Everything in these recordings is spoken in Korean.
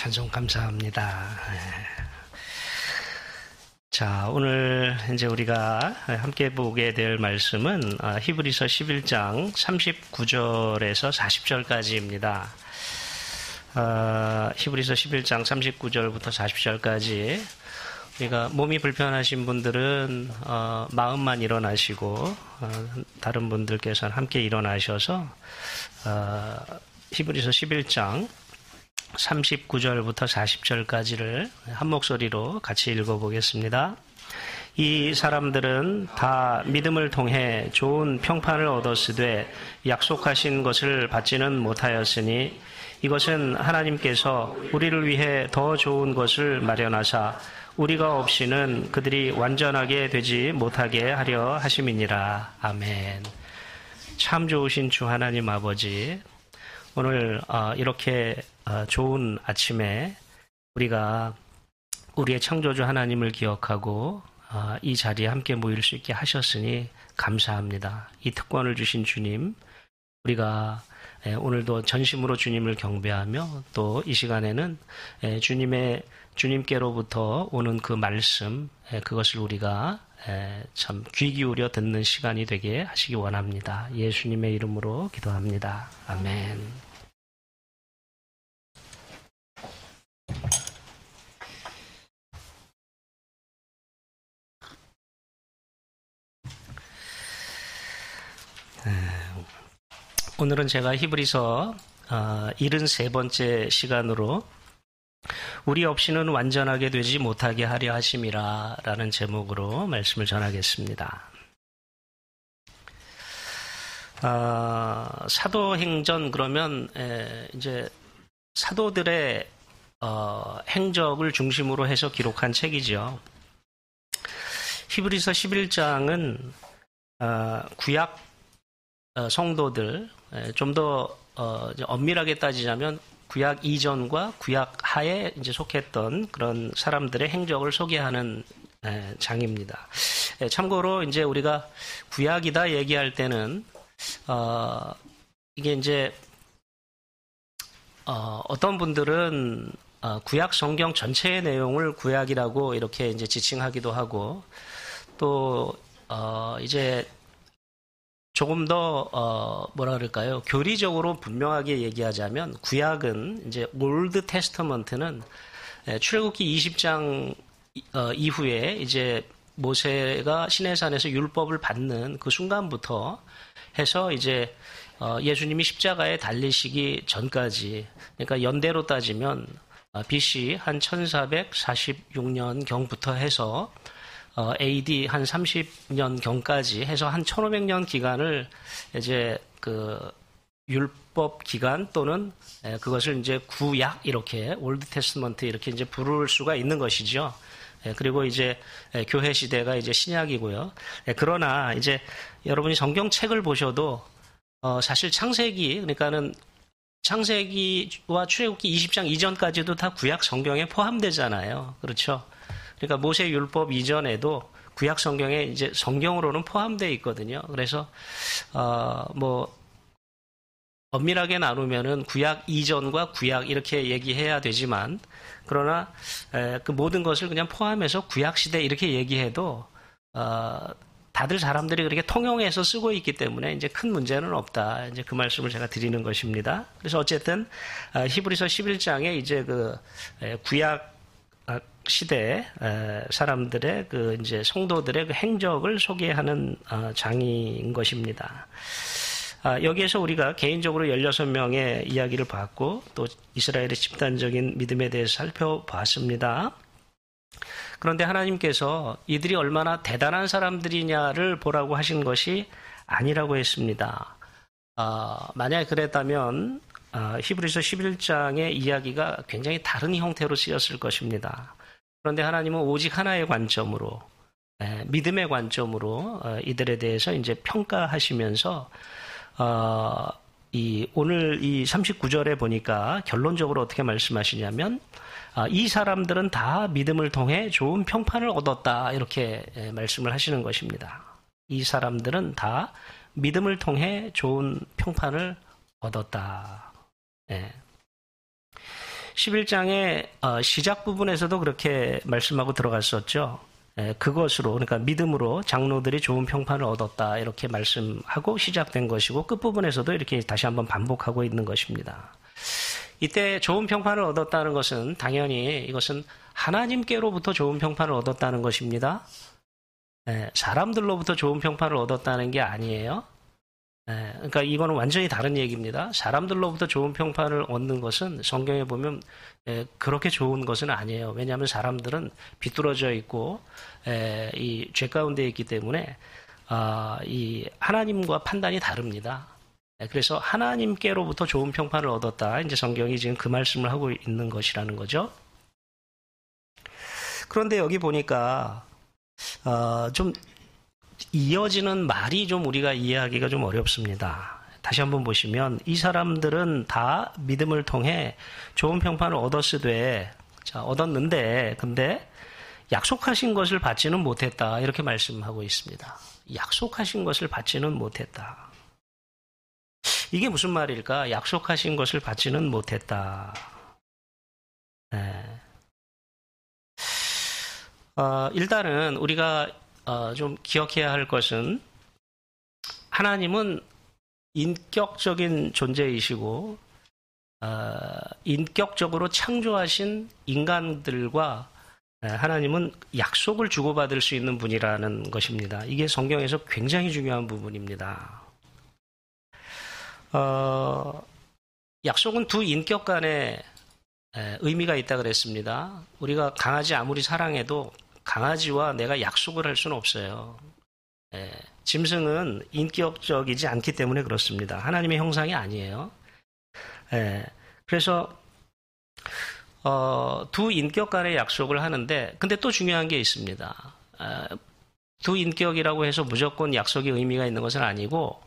찬송 감사합니다. 자, 오늘 이제 우리가 함께 보게 될 말씀은 히브리서 11장 39절에서 40절까지입니다. 히브리서 11장 39절부터 40절까지 우리가 몸이 불편하신 분들은 마음만 일어나시고 다른 분들께서는 함께 일어나셔서 히브리서 11장 39절부터 40절까지를 한 목소리로 같이 읽어보겠습니다. 이 사람들은 다 믿음을 통해 좋은 평판을 얻었으되 약속하신 것을 받지는 못하였으니 이것은 하나님께서 우리를 위해 더 좋은 것을 마련하사 우리가 없이는 그들이 완전하게 되지 못하게 하려 하심이니라. 아멘. 참 좋으신 주 하나님 아버지, 오늘 이렇게 좋은 아침에 우리가 우리의 창조주 하나님을 기억하고 이 자리에 함께 모일 수 있게 하셨으니 감사합니다. 이 특권을 주신 주님, 우리가 오늘도 전심으로 주님을 경배하며 또 이 시간에는 주님께로부터 오는 그 말씀, 그것을 우리가 참 귀 기울여 듣는 시간이 되게 하시기 원합니다. 예수님의 이름으로 기도합니다. 아멘. 오늘은 제가 히브리서 73번째 시간으로 우리 없이는 완전하게 되지 못하게 하려 하심이라 라는 제목으로 말씀을 전하겠습니다. 사도행전 그러면 이제 사도들의 행적을 중심으로 해서 기록한 책이죠. 히브리서 11장은 구약 성도들, 좀 더 엄밀하게 따지자면 구약 이전과 구약 하에 이제 속했던 그런 사람들의 행적을 소개하는 장입니다. 참고로 이제 우리가 구약이다 얘기할 때는 이게 이제 어떤 분들은 구약 성경 전체의 내용을 구약이라고 이렇게 이제 지칭하기도 하고 또 이제 조금 더 뭐라 그럴까요? 교리적으로 분명하게 얘기하자면 구약은 이제 올드 테스터먼트는 출애굽기 20장 이후에 이제 모세가 시내산에서 율법을 받는 그 순간부터 해서 이제 예수님이 십자가에 달리시기 전까지, 그러니까 연대로 따지면 BC 한 1446년 경부터 해서 AD 한 30년 경까지 해서 한 1500년 기간을 이제 그 율법 기간 또는 그것을 이제 구약 이렇게 올드 테스트먼트 이렇게 이제 부를 수가 있는 것이죠. 그리고 이제 교회 시대가 이제 신약이고요. 그러나 이제 여러분이 성경책을 보셔도 사실 창세기, 그러니까는 창세기와 출애굽기 20장 이전까지도 다 구약 성경에 포함되잖아요. 그렇죠? 그러니까 모세 율법 이전에도 구약 성경에 이제 성경으로는 포함되어 있거든요. 그래서 뭐 엄밀하게 나누면은 구약 이전과 구약 이렇게 얘기해야 되지만, 그러나 그 모든 것을 그냥 포함해서 구약 시대 이렇게 얘기해도 다들 사람들이 그렇게 통용해서 쓰고 있기 때문에 이제 큰 문제는 없다. 이제 그 말씀을 제가 드리는 것입니다. 그래서 어쨌든 히브리서 11장에 이제 그 구약 시대 사람들의 그 이제 성도들의 그 행적을 소개하는 장인 것입니다. 여기에서 우리가 개인적으로 16명의 이야기를 봤고 또 이스라엘의 집단적인 믿음에 대해서 살펴봤습니다. 그런데 하나님께서 이들이 얼마나 대단한 사람들이냐를 보라고 하신 것이 아니라고 했습니다. 만약에 그랬다면 히브리서 11장의 이야기가 굉장히 다른 형태로 쓰였을 것입니다. 그런데 하나님은 오직 하나의 관점으로, 믿음의 관점으로 이들에 대해서 이제 평가하시면서 오늘 이 39절에 보니까 결론적으로 어떻게 말씀하시냐면 이 사람들은 다 믿음을 통해 좋은 평판을 얻었다 이렇게 말씀을 하시는 것입니다. 이 사람들은 다 믿음을 통해 좋은 평판을 얻었다. 11장의 시작 부분에서도 그렇게 말씀하고 들어갔었죠. 그것으로, 그러니까 믿음으로 장로들이 좋은 평판을 얻었다 이렇게 말씀하고 시작된 것이고 끝부분에서도 이렇게 다시 한번 반복하고 있는 것입니다. 이때 좋은 평판을 얻었다는 것은 당연히 이것은 하나님께로부터 좋은 평판을 얻었다는 것입니다. 사람들로부터 좋은 평판을 얻었다는 게 아니에요. 그러니까 이거는 완전히 다른 얘기입니다. 사람들로부터 좋은 평판을 얻는 것은 성경에 보면 그렇게 좋은 것은 아니에요. 왜냐하면 사람들은 비뚤어져 있고 이 죄 가운데 있기 때문에 이 하나님과 판단이 다릅니다. 그래서 하나님께로부터 좋은 평판을 얻었다. 이제 성경이 지금 그 말씀을 하고 있는 것이라는 거죠. 그런데 여기 보니까 좀 이어지는 말이 좀 우리가 이해하기가 좀 어렵습니다. 다시 한번 보시면 이 사람들은 다 믿음을 통해 좋은 평판을 얻었는데 근데 약속하신 것을 받지는 못했다 이렇게 말씀하고 있습니다. 약속하신 것을 받지는 못했다. 이게 무슨 말일까? 약속하신 것을 받지는 못했다. 일단은 우리가 좀 기억해야 할 것은 하나님은 인격적인 존재이시고 인격적으로 창조하신 인간들과 하나님은 약속을 주고받을 수 있는 분이라는 것입니다. 이게 성경에서 굉장히 중요한 부분입니다. 약속은 두 인격 간에 의미가 있다 그랬습니다. 우리가 강아지 아무리 사랑해도 강아지와 내가 약속을 할 수는 없어요. 짐승은 인격적이지 않기 때문에 그렇습니다. 하나님의 형상이 아니에요. 그래서 두 인격 간의 약속을 하는데 근데 또 중요한 게 있습니다. 두 인격이라고 해서 무조건 약속의 의미가 있는 것은 아니고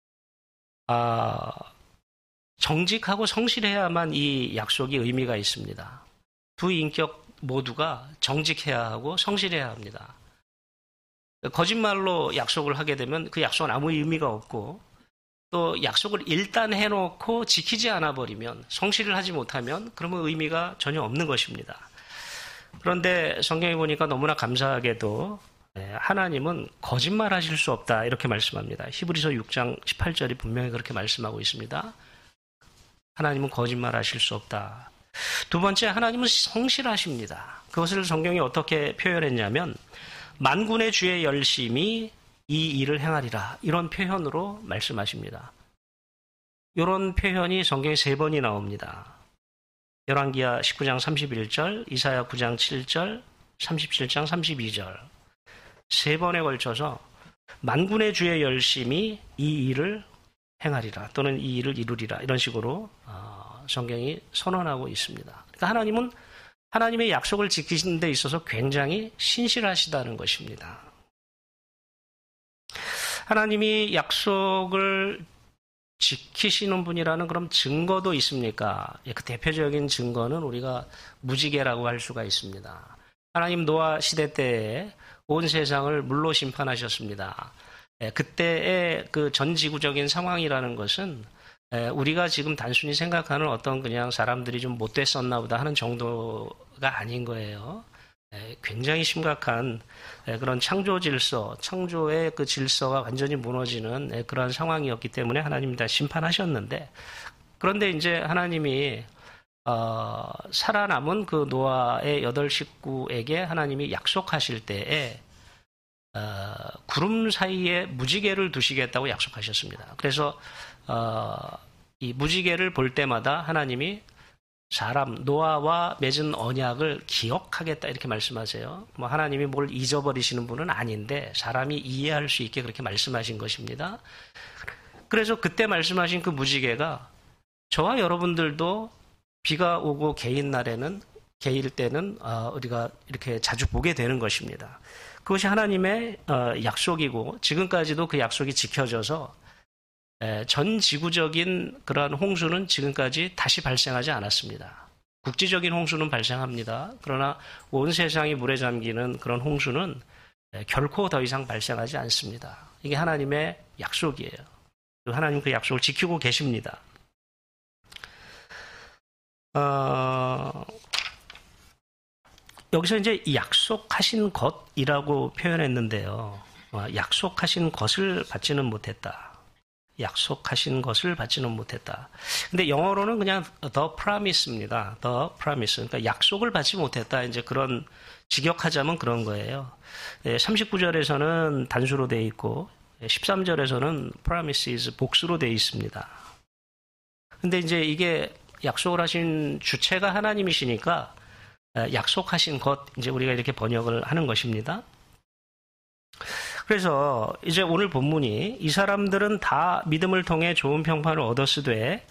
정직하고 성실해야만 이 약속이 의미가 있습니다. 두 인격 모두가 정직해야 하고 성실해야 합니다. 거짓말로 약속을 하게 되면 그 약속은 아무 의미가 없고 또 약속을 일단 해놓고 지키지 않아 버리면 성실을 하지 못하면 그러면 의미가 전혀 없는 것입니다. 그런데 성경에 보니까 너무나 감사하게도 하나님은 거짓말하실 수 없다 이렇게 말씀합니다. 히브리서 6장 18절이 분명히 그렇게 말씀하고 있습니다. 하나님은 거짓말하실 수 없다. 두 번째, 하나님은 성실하십니다. 그것을 성경이 어떻게 표현했냐면 만군의 주의 열심히 이 일을 행하리라 이런 표현으로 말씀하십니다. 이런 표현이 성경에 3번이 나옵니다. 열왕기하 19장 31절, 이사야 9장 7절, 37장 32절 3번에 걸쳐서 만군의 주의 열심히 이 일을 행하리라 또는 이 일을 이루리라 이런 식으로 성경이 선언하고 있습니다. 그러니까 하나님은 하나님의 약속을 지키시는 데 있어서 굉장히 신실하시다는 것입니다. 하나님이 약속을 지키시는 분이라는 그런 증거도 있습니까? 그 대표적인 증거는 우리가 무지개라고 할 수가 있습니다. 하나님 노아 시대 때에 온 세상을 물로 심판하셨습니다. 그때의 그 전 지구적인 상황이라는 것은 우리가 지금 단순히 생각하는 어떤 그냥 사람들이 좀 못됐었나 보다 하는 정도가 아닌 거예요. 굉장히 심각한 그런 창조 질서, 창조의 그 질서가 완전히 무너지는 그런 상황이었기 때문에 하나님이 다 심판하셨는데 그런데 이제 하나님이 살아남은 그 노아의 8 식구에게 하나님이 약속하실 때에 구름 사이에 무지개를 두시겠다고 약속하셨습니다. 그래서 이 무지개를 볼 때마다 하나님이 사람 노아와 맺은 언약을 기억하겠다 이렇게 말씀하세요. 뭐 하나님이 뭘 잊어버리시는 분은 아닌데 사람이 이해할 수 있게 그렇게 말씀하신 것입니다. 그래서 그때 말씀하신 그 무지개가 저와 여러분들도 비가 오고 개일 때는 우리가 이렇게 자주 보게 되는 것입니다. 그것이 하나님의 약속이고 지금까지도 그 약속이 지켜져서 전 지구적인 그러한 홍수는 지금까지 다시 발생하지 않았습니다. 국지적인 홍수는 발생합니다. 그러나 온 세상이 물에 잠기는 그런 홍수는 결코 더 이상 발생하지 않습니다. 이게 하나님의 약속이에요. 하나님 그 약속을 지키고 계십니다. 여기서 이제 약속하신 것이라고 표현했는데요. 약속하신 것을 받지는 못했다. 약속하신 것을 받지는 못했다. 근데 영어로는 그냥 the promise입니다. the promise. 그러니까 약속을 받지 못했다. 이제 그런 직역하자면 그런 거예요. 39절에서는 단수로 되어 있고 13절에서는 promises 복수로 되어 있습니다. 근데 이제 이게 약속을 하신 주체가 하나님이시니까 약속하신 것, 이제 우리가 이렇게 번역을 하는 것입니다. 그래서 이제 오늘 본문이 이 사람들은 다 믿음을 통해 좋은 평판을 얻었으되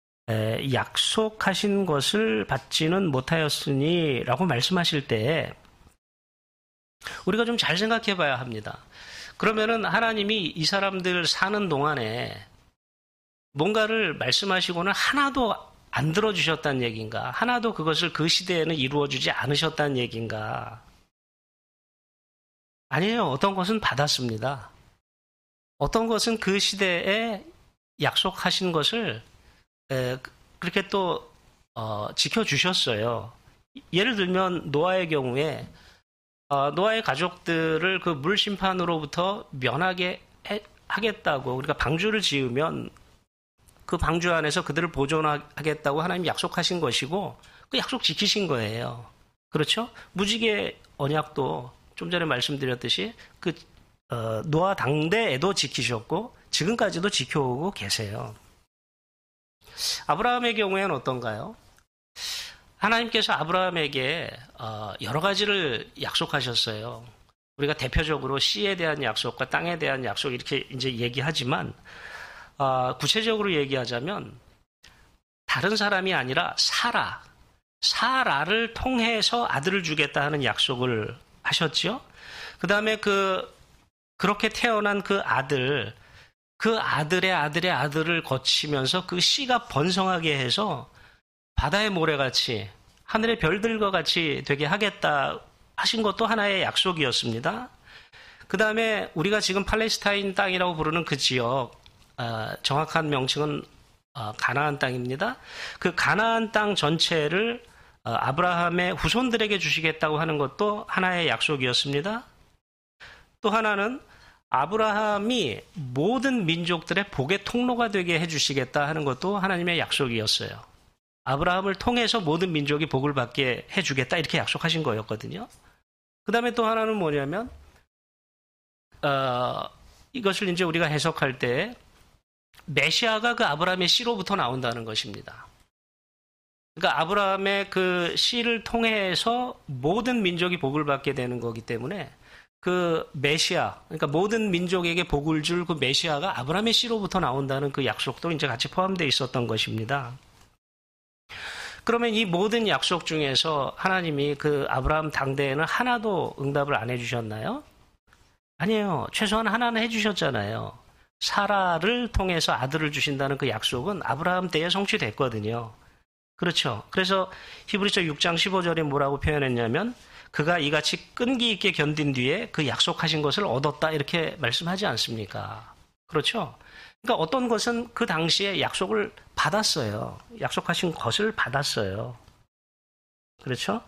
약속하신 것을 받지는 못하였으니 라고 말씀하실 때 우리가 좀 잘 생각해 봐야 합니다. 그러면은 하나님이 이 사람들 사는 동안에 뭔가를 말씀하시고는 하나도 안 들어주셨다는 얘기인가? 하나도 그것을 그 시대에는 이루어주지 않으셨다는 얘기인가? 아니에요. 어떤 것은 받았습니다. 어떤 것은 그 시대에 약속하신 것을 그렇게 또 지켜주셨어요. 예를 들면 노아의 경우에 노아의 가족들을 그 물심판으로부터 면하게 하겠다고, 그러니까 방주를 지으면 그 방주 안에서 그들을 보존하겠다고 하나님이 약속하신 것이고 그 약속 지키신 거예요. 그렇죠? 무지개 언약도 좀 전에 말씀드렸듯이 그 노아 당대에도 지키셨고 지금까지도 지켜오고 계세요. 아브라함의 경우에는 어떤가요? 하나님께서 아브라함에게 여러 가지를 약속하셨어요. 우리가 대표적으로 씨에 대한 약속과 땅에 대한 약속 이렇게 이제 얘기하지만 구체적으로 얘기하자면 다른 사람이 아니라 사라를 통해서 아들을 주겠다 하는 약속을 하셨지요. 그 다음에 그렇게 태어난 그 아들의 아들의 아들을 거치면서 그 씨가 번성하게 해서 바다의 모래같이 하늘의 별들과 같이 되게 하겠다 하신 것도 하나의 약속이었습니다. 그 다음에 우리가 지금 팔레스타인 땅이라고 부르는 그 지역, 정확한 명칭은 가나안 땅입니다. 그 가나안 땅 전체를 아브라함의 후손들에게 주시겠다고 하는 것도 하나의 약속이었습니다. 또 하나는 아브라함이 모든 민족들의 복의 통로가 되게 해주시겠다 하는 것도 하나님의 약속이었어요. 아브라함을 통해서 모든 민족이 복을 받게 해주겠다 이렇게 약속하신 거였거든요. 그 다음에 또 하나는 뭐냐면 이것을 이제 우리가 해석할 때 메시아가 그 아브라함의 씨로부터 나온다는 것입니다. 그러니까 아브라함의 그 씨를 통해서 모든 민족이 복을 받게 되는 거기 때문에 그 메시아, 그러니까 모든 민족에게 복을 줄 그 메시아가 아브라함의 씨로부터 나온다는 그 약속도 이제 같이 포함되어 있었던 것입니다. 그러면 이 모든 약속 중에서 하나님이 그 아브라함 당대에는 하나도 응답을 안 해주셨나요? 아니에요. 최소한 하나는 해주셨잖아요. 사라를 통해서 아들을 주신다는 그 약속은 아브라함 때에 성취됐거든요. 그렇죠. 그래서 히브리서 6장 15절에 뭐라고 표현했냐면 그가 이같이 끈기 있게 견딘 뒤에 그 약속하신 것을 얻었다 이렇게 말씀하지 않습니까? 그렇죠. 그러니까 어떤 것은 그 당시에 약속을 받았어요. 약속하신 것을 받았어요. 그렇죠?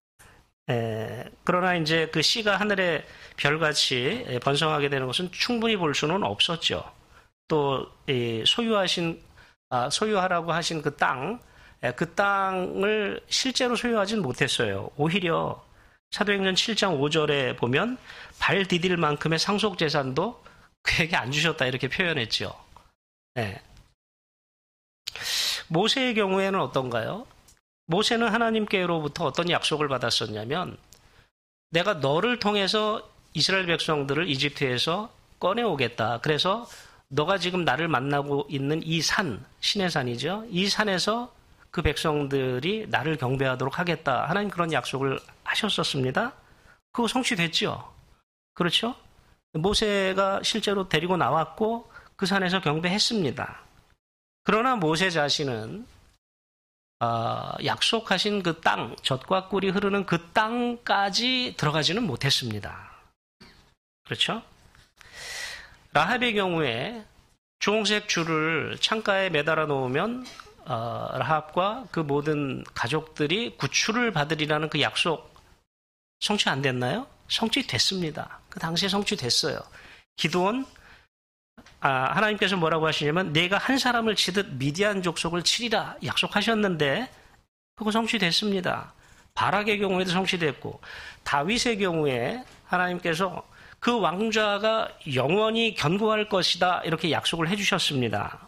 그러나 이제 그 씨가 하늘의 별같이 번성하게 되는 것은 충분히 볼 수는 없었죠. 또 소유하라고 하신 그 땅을 실제로 소유하진 못했어요. 오히려 사도행전 7장 5절에 보면 발 디딜 만큼의 상속 재산도 그에게 안 주셨다 이렇게 표현했죠. 모세의 경우에는 어떤가요? 모세는 하나님께로부터 어떤 약속을 받았었냐면 내가 너를 통해서 이스라엘 백성들을 이집트에서 꺼내오겠다. 그래서 너가 지금 나를 만나고 있는 이 산, 신의 산이죠. 이 산에서 그 백성들이 나를 경배하도록 하겠다. 하나님 그런 약속을 하셨었습니다. 그거 성취됐죠. 그렇죠? 모세가 실제로 데리고 나왔고 그 산에서 경배했습니다. 그러나 모세 자신은 약속하신 그 땅, 젖과 꿀이 흐르는 그 땅까지 들어가지는 못했습니다. 그렇죠? 라합의 경우에 주홍색 줄을 창가에 매달아 놓으면 라합과 그 모든 가족들이 구출을 받으리라는 그 약속, 성취 안 됐나요? 성취됐습니다. 그 당시에 성취됐어요. 기드온, 하나님께서 뭐라고 하시냐면 내가 한 사람을 치듯 미디안 족속을 치리라 약속하셨는데 그거 성취됐습니다. 바락의 경우에도 성취됐고 다윗의 경우에 하나님께서 그 왕좌가 영원히 견고할 것이다 이렇게 약속을 해주셨습니다.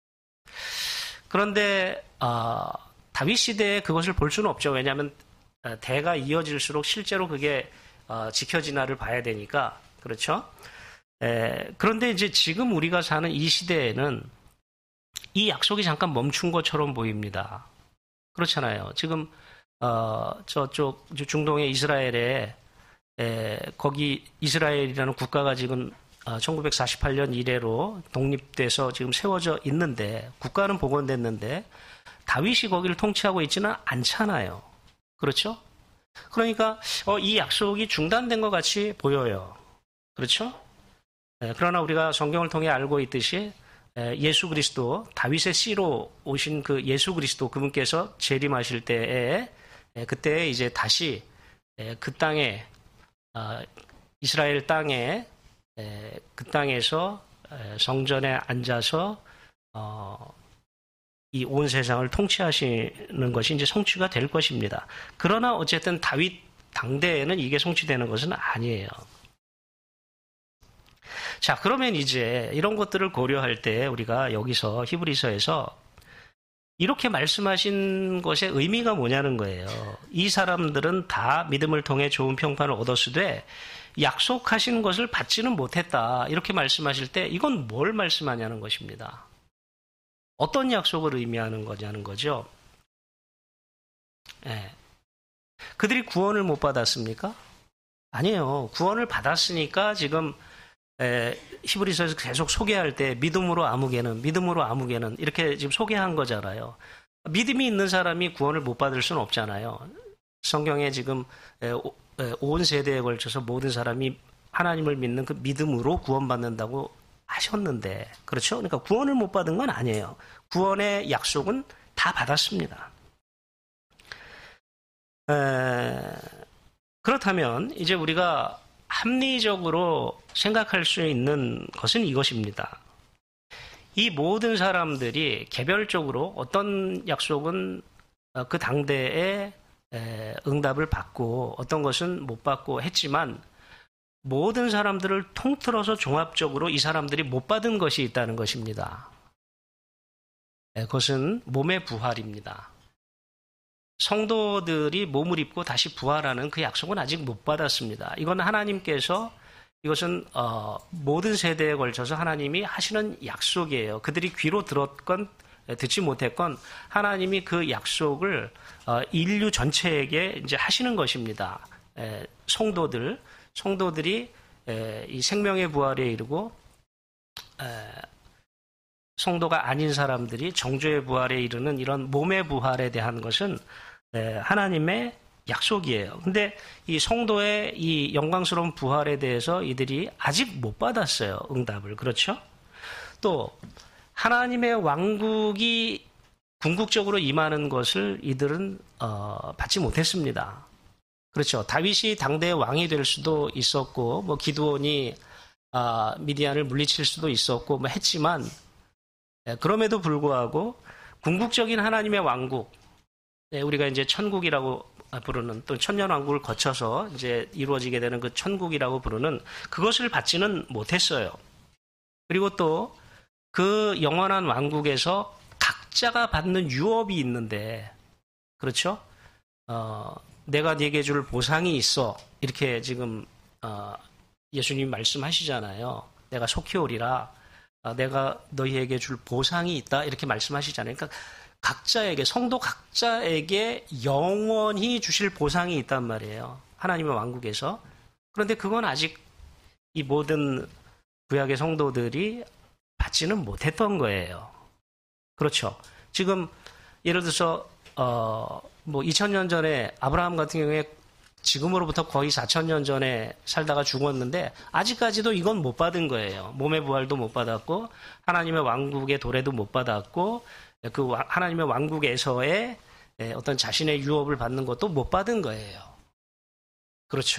그런데 다윗 시대에 그것을 볼 수는 없죠. 왜냐하면 대가 이어질수록 실제로 그게 지켜지나를 봐야 되니까. 그렇죠? 그런데 이제 지금 우리가 사는 이 시대에는 이 약속이 잠깐 멈춘 것처럼 보입니다. 그렇잖아요. 지금 저쪽 중동의 이스라엘에 거기 이스라엘이라는 국가가 지금 1948년 이래로 독립돼서 지금 세워져 있는데 국가는 복원됐는데 다윗이 거기를 통치하고 있지는 않잖아요. 그렇죠? 그러니까 이 약속이 중단된 것 같이 보여요. 그렇죠? 그러나 우리가 성경을 통해 알고 있듯이 예수 그리스도, 다윗의 씨로 오신 그 예수 그리스도 그분께서 재림하실 때에 그때 이제 다시 그 땅에 이스라엘 땅에 그 땅에서 성전에 앉아서 이 온 세상을 통치하시는 것이 이제 성취가 될 것입니다. 그러나 어쨌든 다윗 당대에는 이게 성취되는 것은 아니에요. 자, 그러면 이제 이런 것들을 고려할 때 우리가 여기서 히브리서에서 이렇게 말씀하신 것의 의미가 뭐냐는 거예요. 이 사람들은 다 믿음을 통해 좋은 평판을 얻었으되 약속하신 것을 받지는 못했다. 이렇게 말씀하실 때 이건 뭘 말씀하냐는 것입니다. 어떤 약속을 의미하는 거냐는 거죠. 그들이 구원을 못 받았습니까? 아니에요. 구원을 받았으니까 지금 히브리서에서 계속 소개할 때 믿음으로 아무개는 이렇게 지금 소개한 거잖아요. 믿음이 있는 사람이 구원을 못 받을 수는 없잖아요. 성경에 지금 온 세대에 걸쳐서 모든 사람이 하나님을 믿는 그 믿음으로 구원받는다고 하셨는데, 그렇죠? 그러니까 구원을 못 받은 건 아니에요. 구원의 약속은 다 받았습니다. 그렇다면 이제 우리가 합리적으로 생각할 수 있는 것은 이것입니다. 이 모든 사람들이 개별적으로 어떤 약속은 그 당대에 응답을 받고 어떤 것은 못 받고 했지만 모든 사람들을 통틀어서 종합적으로 이 사람들이 못 받은 것이 있다는 것입니다. 그것은 몸의 부활입니다. 성도들이 몸을 입고 다시 부활하는 그 약속은 아직 못 받았습니다. 이건 하나님께서 이것은 모든 세대에 걸쳐서 하나님이 하시는 약속이에요. 그들이 귀로 들었건 듣지 못했건 하나님이 그 약속을 인류 전체에게 이제 하시는 것입니다. 성도들이 이 생명의 부활에 이르고 성도가 아닌 사람들이 정죄의 부활에 이르는 이런 몸의 부활에 대한 것은 하나님의 약속이에요. 근데 이 성도의 이 영광스러운 부활에 대해서 이들이 아직 못 받았어요. 응답을. 그렇죠? 또 하나님의 왕국이 궁극적으로 임하는 것을 이들은 받지 못했습니다. 그렇죠. 다윗이 당대의 왕이 될 수도 있었고 뭐 기드온이 미디안을 물리칠 수도 있었고 뭐 했지만 그럼에도 불구하고 궁극적인 하나님의 왕국, 우리가 이제 천국이라고 부르는 또 천년왕국을 거쳐서 이제 이루어지게 되는 그 천국이라고 부르는 그것을 받지는 못했어요. 그리고 또 그 영원한 왕국에서 각자가 받는 유업이 있는데, 그렇죠? 내가 네게 줄 보상이 있어. 이렇게 지금 예수님 말씀하시잖아요. 내가 속히 오리라. 내가 너희에게 줄 보상이 있다. 이렇게 말씀하시잖아요. 그러니까 각자에게, 성도 각자에게 영원히 주실 보상이 있단 말이에요. 하나님의 왕국에서. 그런데 그건 아직 이 모든 구약의 성도들이 받지는 못했던 거예요. 그렇죠. 지금 예를 들어서 뭐 2000년 전에 아브라함 같은 경우에 지금으로부터 거의 4000년 전에 살다가 죽었는데 아직까지도 이건 못 받은 거예요. 몸의 부활도 못 받았고 하나님의 왕국의 도래도 못 받았고 그 하나님의 왕국에서의 어떤 자신의 유업을 받는 것도 못 받은 거예요. 그렇죠.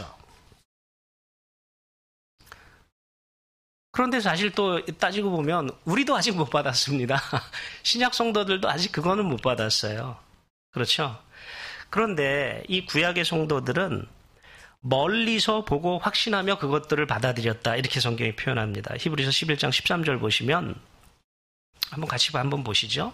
그런데 사실 또 따지고 보면 우리도 아직 못 받았습니다. 신약 성도들도 아직 그거는 못 받았어요. 그렇죠? 그런데 이 구약의 성도들은 멀리서 보고 확신하며 그것들을 받아들였다. 이렇게 성경이 표현합니다. 히브리서 11장 13절 보시면 한번 같이 한번 보시죠.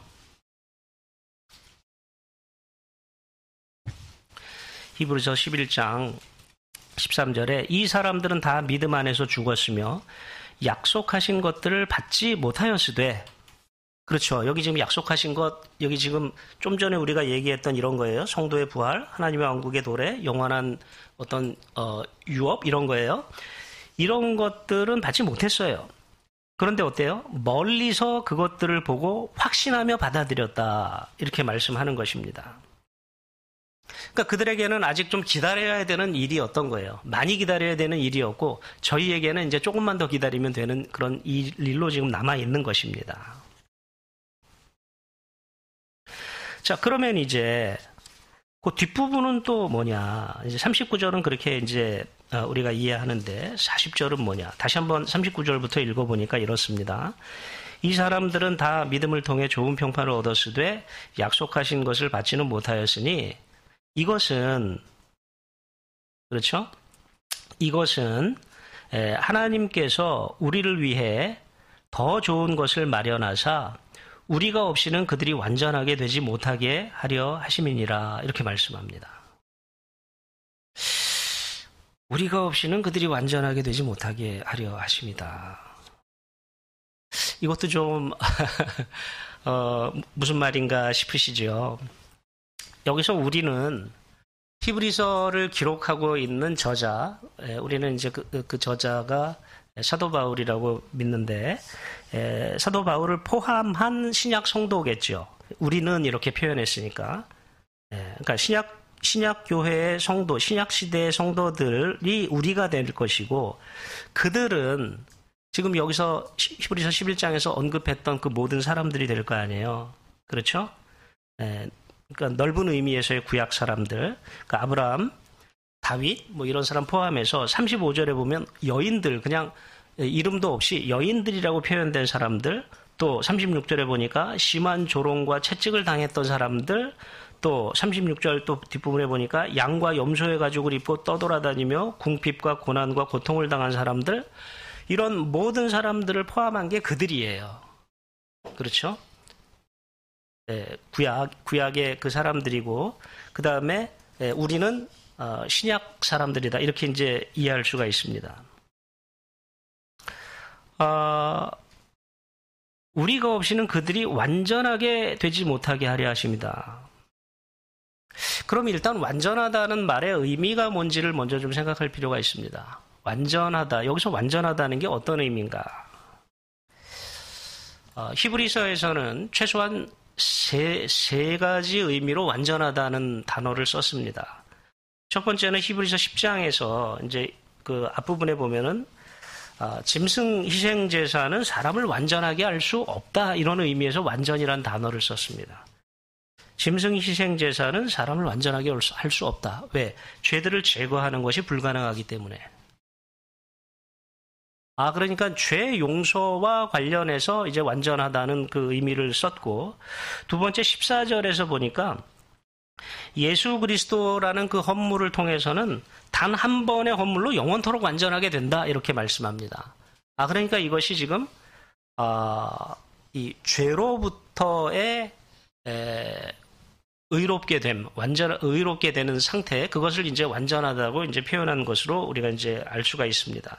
히브리서 11장 13절에 이 사람들은 다 믿음 안에서 죽었으며 약속하신 것들을 받지 못하였으되, 그렇죠. 여기 지금 약속하신 것, 여기 지금 좀 전에 우리가 얘기했던 이런 거예요. 성도의 부활, 하나님의 왕국의 도래, 영원한 어떤 유업 이런 거예요. 이런 것들은 받지 못했어요. 그런데 어때요? 멀리서 그것들을 보고 확신하며 받아들였다. 이렇게 말씀하는 것입니다. 그러니까 그들에게는 아직 좀 기다려야 되는 일이 어떤 거예요? 많이 기다려야 되는 일이었고 저희에게는 이제 조금만 더 기다리면 되는 그런 일로 지금 남아 있는 것입니다. 자, 그러면 이제 그 뒷부분은 또 뭐냐? 이제 39절은 그렇게 이제 우리가 이해하는데 40절은 뭐냐? 다시 한번 39절부터 읽어보니까 이렇습니다. 이 사람들은 다 믿음을 통해 좋은 평판을 얻었으되 약속하신 것을 받지는 못하였으니 이것은, 그렇죠? 이것은 하나님께서 우리를 위해 더 좋은 것을 마련하사 우리가 없이는 그들이 완전하게 되지 못하게 하려 하심이니라. 이렇게 말씀합니다. 우리가 없이는 그들이 완전하게 되지 못하게 하려 하심이다. 이것도 좀 무슨 말인가 싶으시죠? 여기서 우리는 히브리서를 기록하고 있는 저자, 우리는 이제 그 저자가 사도 바울이라고 믿는데, 사도 바울을 포함한 신약 성도겠죠. 우리는 이렇게 표현했으니까. 그러니까 신약 교회의 성도, 신약 시대의 성도들이 우리가 될 것이고, 그들은 지금 여기서 히브리서 11장에서 언급했던 그 모든 사람들이 될 거 아니에요. 그렇죠? 그러니까 넓은 의미에서의 구약 사람들, 그러니까 아브라함, 다윗, 뭐 이런 사람 포함해서 35절에 보면 여인들, 그냥 이름도 없이 여인들이라고 표현된 사람들, 또 36절에 보니까 심한 조롱과 채찍을 당했던 사람들, 또 36절 또 뒷부분에 보니까 양과 염소의 가죽을 입고 떠돌아다니며 궁핍과 고난과 고통을 당한 사람들, 이런 모든 사람들을 포함한 게 그들이에요. 그렇죠? 구약의 그 사람들이고, 그 다음에 우리는 신약 사람들이다. 이렇게 이제 이해할 수가 있습니다. 우리가 없이는 그들이 완전하게 되지 못하게 하려 하십니다. 그럼 일단 완전하다는 말의 의미가 뭔지를 먼저 좀 생각할 필요가 있습니다. 완전하다. 여기서 완전하다는 게 어떤 의미인가? 히브리서에서는 최소한 세 가지 의미로 완전하다는 단어를 썼습니다. 첫 번째는 히브리서 10장에서 이제 그 앞부분에 보면은 짐승 희생 제사는 사람을 완전하게 할 수 없다, 이런 의미에서 완전이란 단어를 썼습니다. 짐승 희생 제사는 사람을 완전하게 할 수 없다. 왜? 죄들을 제거하는 것이 불가능하기 때문에. 그러니까 죄 용서와 관련해서 이제 완전하다는 그 의미를 썼고, 두 번째 14절에서 보니까 예수 그리스도라는 그 헌물을 통해서는 단 한 번의 헌물로 영원토록 완전하게 된다, 이렇게 말씀합니다. 그러니까 이것이 지금 이 죄로부터의 의롭게 됨, 완전 의롭게 되는 상태, 그것을 이제 완전하다고 이제 표현한 것으로 우리가 이제 알 수가 있습니다.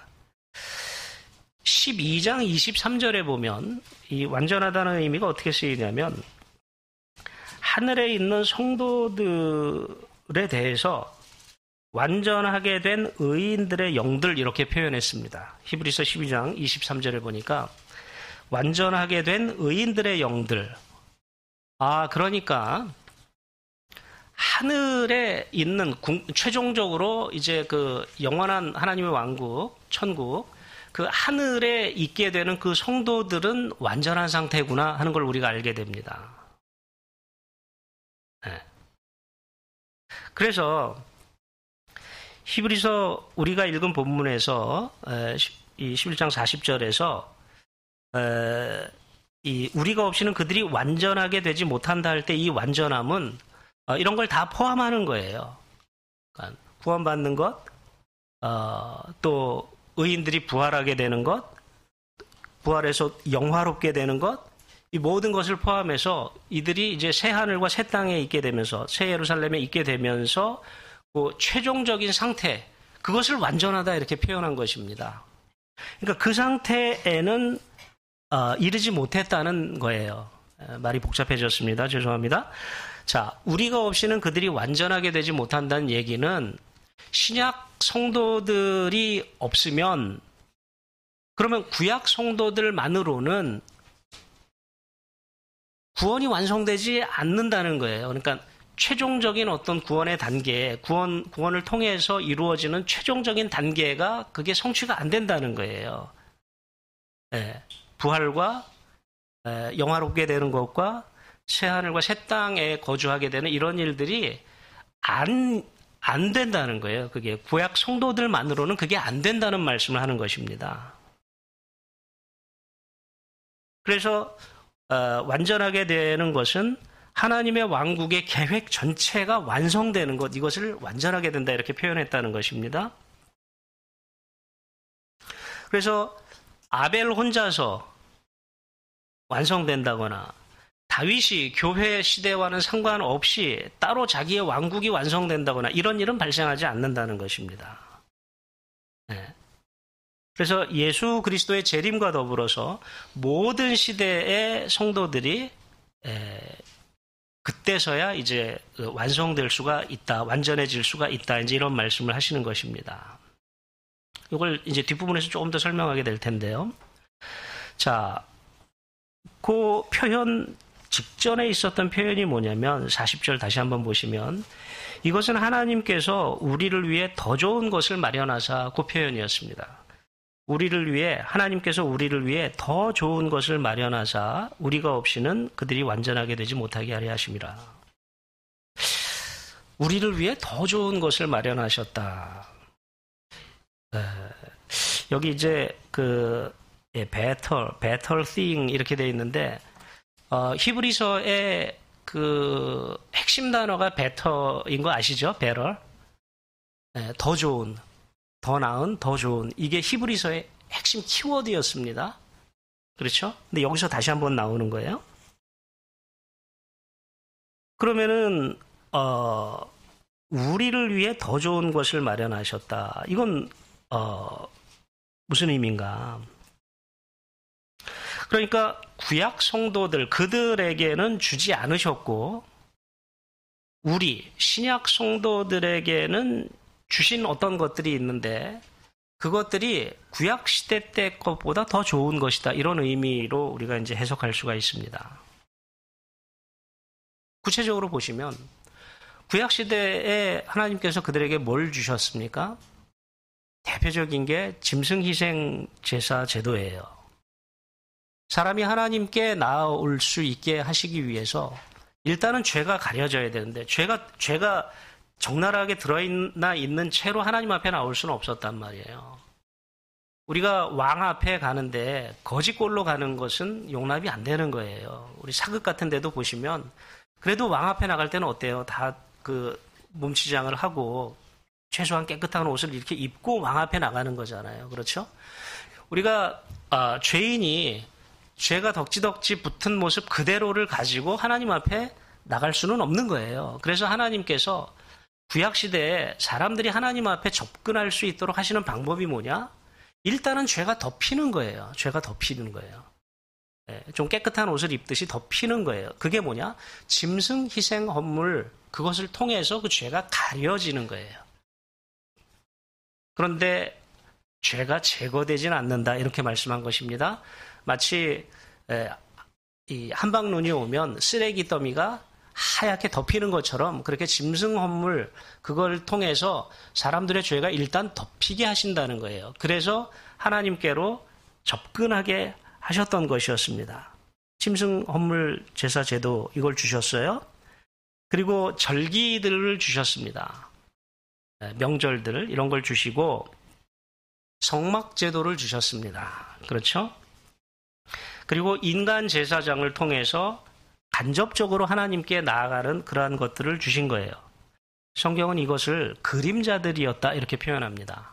12장 23절에 보면 이 완전하다는 의미가 어떻게 쓰이냐면, 하늘에 있는 성도들에 대해서 완전하게 된 의인들의 영들, 이렇게 표현했습니다. 히브리서 12장 23절에 보니까 완전하게 된 의인들의 영들. 그러니까 하늘에 있는 최종적으로 이제 그 영원한 하나님의 왕국, 천국, 그 하늘에 있게 되는 그 성도들은 완전한 상태구나 하는 걸 우리가 알게 됩니다. 그래서 히브리서 우리가 읽은 본문에서 이 11장 40절에서 이 우리가 없이는 그들이 완전하게 되지 못한다 할 때 이 완전함은 이런 걸 다 포함하는 거예요. 그러니까 구원받는 것, 또 의인들이 부활하게 되는 것, 부활해서 영화롭게 되는 것, 이 모든 것을 포함해서 이들이 이제 새 하늘과 새 땅에 있게 되면서 새 예루살렘에 있게 되면서 그 최종적인 상태, 그것을 완전하다 이렇게 표현한 것입니다. 그러니까 그 상태에는 이르지 못했다는 거예요. 말이 복잡해졌습니다. 죄송합니다. 자, 우리가 없이는 그들이 완전하게 되지 못한다는 얘기는 신약 성도들이 없으면 그러면 구약 성도들만으로는 구원이 완성되지 않는다는 거예요. 그러니까 최종적인 어떤 구원의 단계, 구원을 통해서 이루어지는 최종적인 단계가 그게 성취가 안 된다는 거예요. 부활과 영화롭게 되는 것과 새하늘과 새 땅에 거주하게 되는 이런 일들이 안 된다는 거예요. 그게 구약 성도들만으로는 그게 안 된다는 말씀을 하는 것입니다. 그래서 완전하게 되는 것은 하나님의 왕국의 계획 전체가 완성되는 것, 이것을 완전하게 된다 이렇게 표현했다는 것입니다. 그래서 아벨 혼자서 완성된다거나 다윗이 교회 시대와는 상관없이 따로 자기의 왕국이 완성된다거나 이런 일은 발생하지 않는다는 것입니다. 그래서 예수 그리스도의 재림과 더불어서 모든 시대의 성도들이 그때서야 이제 완성될 수가 있다, 완전해질 수가 있다, 이제 이런 말씀을 하시는 것입니다. 이걸 이제 뒷부분에서 조금 더 설명하게 될 텐데요. 자, 그 표현 직전에 있었던 표현이 뭐냐면 40절 다시 한번 보시면 이것은 하나님께서 우리를 위해 더 좋은 것을 마련하사 그 표현이었습니다. 하나님께서 우리를 위해 더 좋은 것을 마련하사 우리가 없이는 그들이 완전하게 되지 못하게 하려 하심이라. 우리를 위해 더 좋은 것을 마련하셨다. 여기 이제 better thing 이렇게 되어 있는데 히브리서의 그 핵심 단어가 better인 거 아시죠? better. 더 좋은. 더 나은, 더 좋은. 이게 히브리서의 핵심 키워드였습니다. 그렇죠? 근데 여기서 다시 한번 나오는 거예요. 그러면은, 우리를 위해 더 좋은 것을 마련하셨다. 이건, 무슨 의미인가? 그러니까, 구약 성도들, 그들에게는 주지 않으셨고, 신약 성도들에게는 주신 어떤 것들이 있는데 그것들이 구약 시대 때 것보다 더 좋은 것이다. 이런 의미로 우리가 이제 해석할 수가 있습니다. 구체적으로 보시면 구약 시대에 하나님께서 그들에게 뭘 주셨습니까? 대표적인 게 짐승 희생 제사 제도예요. 사람이 하나님께 나아올 수 있게 하시기 위해서 일단은 죄가 가려져야 되는데 죄가 적나라하게 들어있나 있는 채로 하나님 앞에 나올 수는 없었단 말이에요. 우리가 왕 앞에 가는데 거짓골로 가는 것은 용납이 안 되는 거예요. 우리 사극 같은 데도 보시면 그래도 왕 앞에 나갈 때는 어때요? 다 몸치장을 하고 최소한 깨끗한 옷을 이렇게 입고 왕 앞에 나가는 거잖아요. 그렇죠? 우리가 죄인이 죄가 덕지덕지 붙은 모습 그대로를 가지고 하나님 앞에 나갈 수는 없는 거예요. 그래서 하나님께서 구약시대에 사람들이 하나님 앞에 접근할 수 있도록 하시는 방법이 뭐냐? 일단은 죄가 덮이는 거예요. 죄가 덮이는 거예요. 좀 깨끗한 옷을 입듯이 덮이는 거예요. 그게 뭐냐? 짐승 희생 헌물, 그것을 통해서 그 죄가 가려지는 거예요. 그런데 죄가 제거되지는 않는다. 이렇게 말씀한 것입니다. 마치 이 한방눈이 오면 쓰레기 더미가 하얗게 덮이는 것처럼 그렇게 짐승 헌물 그걸 통해서 사람들의 죄가 일단 덮이게 하신다는 거예요. 그래서 하나님께로 접근하게 하셨던 것이었습니다. 짐승 헌물 제사 제도 이걸 주셨어요. 그리고 절기들을 주셨습니다. 명절들 이런 걸 주시고 성막제도를 주셨습니다. 그렇죠? 그리고 인간 제사장을 통해서 간접적으로 하나님께 나아가는 그러한 것들을 주신 거예요. 성경은 이것을 그림자들이었다 이렇게 표현합니다.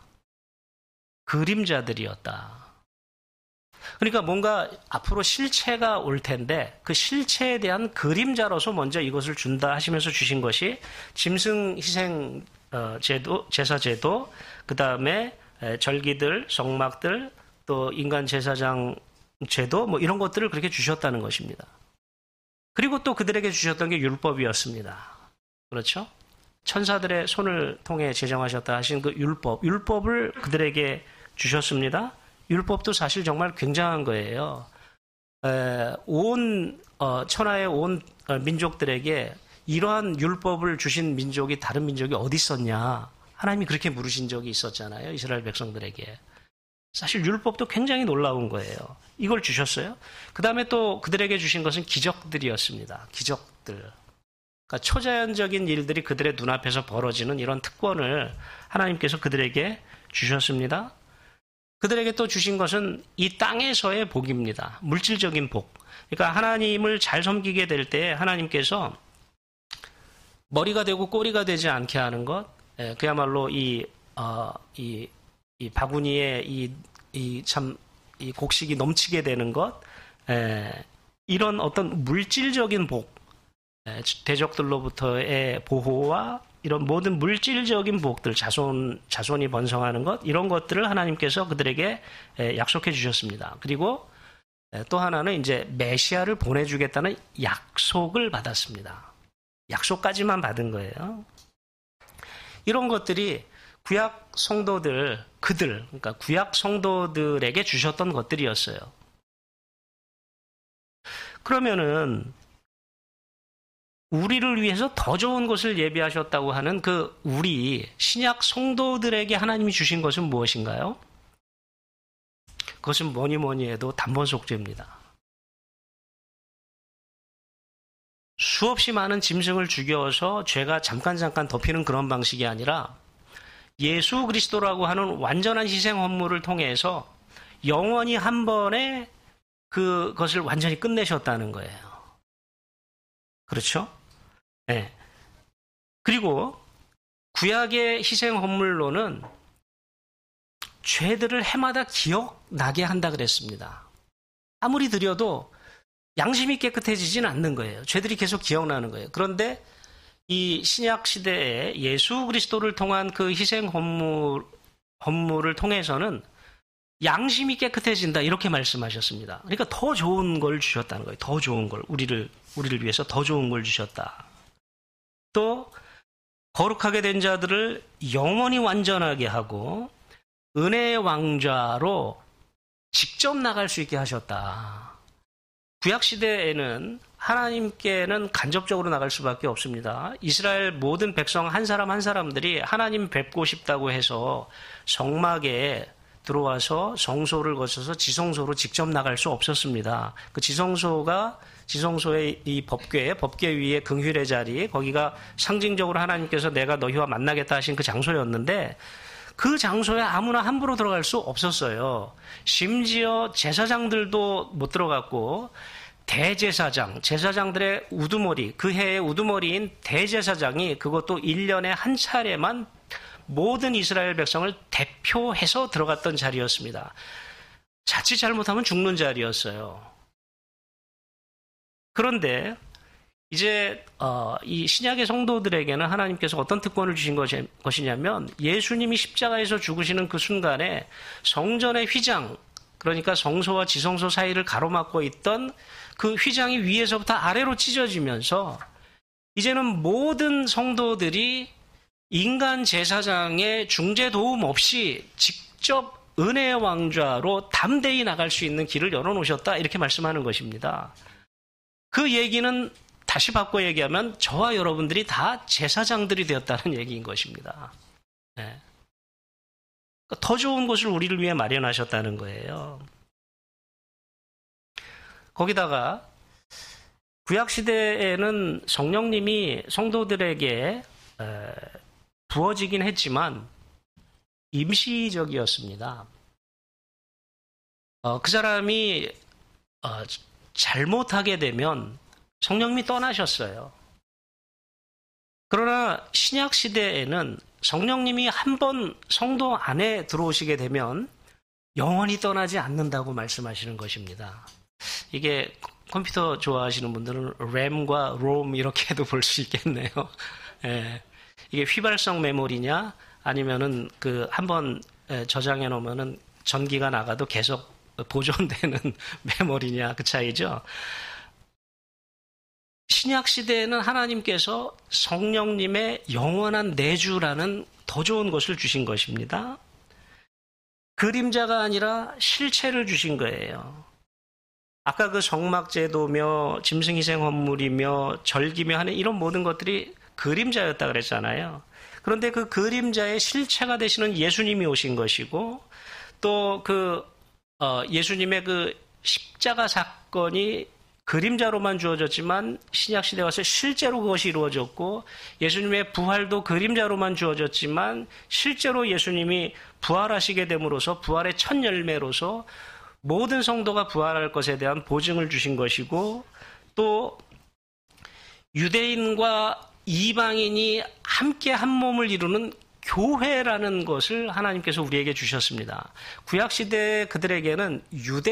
그림자들이었다. 그러니까 뭔가 앞으로 실체가 올 텐데 그 실체에 대한 그림자로서 먼저 이것을 준다 하시면서 주신 것이 짐승 희생 제도, 제사 제도, 그 다음에 절기들, 성막들, 또 인간 제사장 제도 뭐 이런 것들을 그렇게 주셨다는 것입니다. 그리고 또 그들에게 주셨던 게 율법이었습니다. 그렇죠? 천사들의 손을 통해 제정하셨다 하신 그 율법을 그들에게 주셨습니다. 율법도 사실 정말 굉장한 거예요. 천하의 온 민족들에게 이러한 율법을 주신 민족이 다른 민족이 어디 있었냐? 하나님이 그렇게 물으신 적이 있었잖아요. 이스라엘 백성들에게. 사실 율법도 굉장히 놀라운 거예요. 이걸 주셨어요. 그 다음에 또 그들에게 주신 것은 기적들이었습니다. 기적들. 그러니까 초자연적인 일들이 그들의 눈앞에서 벌어지는 이런 특권을 하나님께서 그들에게 주셨습니다. 그들에게 또 주신 것은 이 땅에서의 복입니다. 물질적인 복. 그러니까 하나님을 잘 섬기게 될 때 하나님께서 머리가 되고 꼬리가 되지 않게 하는 것, 그야말로 이 바구니에 이 곡식이 넘치게 되는 것, 이런 어떤 물질적인 복, 대적들로부터의 보호와 이런 모든 물질적인 복들, 자손이 번성하는 것, 이런 것들을 하나님께서 그들에게 약속해 주셨습니다. 그리고 또 하나는 이제 메시아를 보내주겠다는 약속을 받았습니다. 약속까지만 받은 거예요. 이런 것들이 구약 성도들, 그러니까 구약 성도들에게 주셨던 것들이었어요. 그러면은 우리를 위해서 더 좋은 것을 예비하셨다고 하는 그 우리 신약 성도들에게 하나님이 주신 것은 무엇인가요? 그것은 뭐니 해도 단번속죄입니다. 수없이 많은 짐승을 죽여서 죄가 잠깐 덮이는 그런 방식이 아니라 예수 그리스도라고 하는 완전한 희생 헌물을 통해서 영원히 한 번에 그것을 완전히 끝내셨다는 거예요. 그렇죠? 네. 그리고 구약의 희생 헌물로는 죄들을 해마다 기억나게 한다 그랬습니다. 아무리 드려도 양심이 깨끗해지진 않는 거예요. 죄들이 계속 기억나는 거예요. 그런데 이 신약 시대에 예수 그리스도를 통한 그 희생 헌물을 통해서는 양심이 깨끗해진다 이렇게 말씀하셨습니다. 그러니까 더 좋은 걸 주셨다는 거예요. 더 좋은 걸 우리를 위해서 더 좋은 걸 주셨다. 또 거룩하게 된 자들을 영원히 완전하게 하고 은혜의 왕좌로 직접 나갈 수 있게 하셨다. 구약 시대에는 하나님께는 간접적으로 나갈 수밖에 없습니다. 이스라엘 모든 백성 한 사람 한 사람들이 하나님 뵙고 싶다고 해서 성막에 들어와서 성소를 거쳐서 지성소로 직접 나갈 수 없었습니다. 그 지성소의 이 법궤 위에 긍휼의 자리, 거기가 상징적으로 하나님께서 내가 너희와 만나겠다 하신 그 장소였는데 그 장소에 아무나 함부로 들어갈 수 없었어요. 심지어 제사장들도 못 들어갔고 대제사장, 제사장들의 우두머리, 그 해의 우두머리인 대제사장이 그것도 1년에 한 차례만 모든 이스라엘 백성을 대표해서 들어갔던 자리였습니다. 자칫 잘못하면 죽는 자리였어요. 그런데 이제 이 신약의 성도들에게는 하나님께서 어떤 특권을 주신 것이냐면 예수님이 십자가에서 죽으시는 그 순간에 성전의 휘장, 그러니까 성소와 지성소 사이를 가로막고 있던 그 휘장이 위에서부터 아래로 찢어지면서 이제는 모든 성도들이 인간 제사장의 중재 도움 없이 직접 은혜의 왕좌로 담대히 나갈 수 있는 길을 열어놓으셨다 이렇게 말씀하는 것입니다. 그 얘기는 다시 바꿔 얘기하면 저와 여러분들이 다 제사장들이 되었다는 얘기인 것입니다. 네. 더 좋은 곳을 우리를 위해 마련하셨다는 거예요. 거기다가 구약시대에는 성령님이 성도들에게 부어지긴 했지만 임시적이었습니다. 그 사람이 잘못하게 되면 성령님이 떠나셨어요. 그러나 신약 시대에는 성령님이 한번 성도 안에 들어오시게 되면 영원히 떠나지 않는다고 말씀하시는 것입니다. 이게 컴퓨터 좋아하시는 분들은 램과 롬 이렇게도 볼 수 있겠네요. 예. 이게 휘발성 메모리냐 아니면은 그 한번 저장해 놓으면은 전기가 나가도 계속 보존되는 메모리냐 그 차이죠. 신약 시대에는 하나님께서 성령님의 영원한 내주라는 더 좋은 것을 주신 것입니다. 그림자가 아니라 실체를 주신 거예요. 아까 그 성막제도며 짐승희생 헌물이며 절기며 하는 이런 모든 것들이 그림자였다 그랬잖아요. 그런데 그 그림자의 실체가 되시는 예수님이 오신 것이고 또 그 예수님의 그 십자가 사건이 그림자로만 주어졌지만 신약시대 와서 실제로 그것이 이루어졌고 예수님의 부활도 그림자로만 주어졌지만 실제로 예수님이 부활하시게 됨으로써 부활의 첫 열매로서 모든 성도가 부활할 것에 대한 보증을 주신 것이고 또 유대인과 이방인이 함께 한 몸을 이루는 교회라는 것을 하나님께서 우리에게 주셨습니다. 구약시대 그들에게는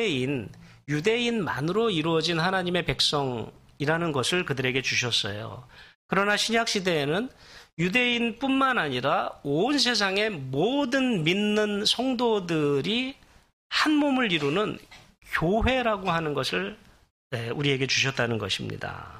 유대인만으로 이루어진 하나님의 백성이라는 것을 그들에게 주셨어요. 그러나 신약시대에는 유대인뿐만 아니라 온 세상의 모든 믿는 성도들이 한 몸을 이루는 교회라고 하는 것을 우리에게 주셨다는 것입니다.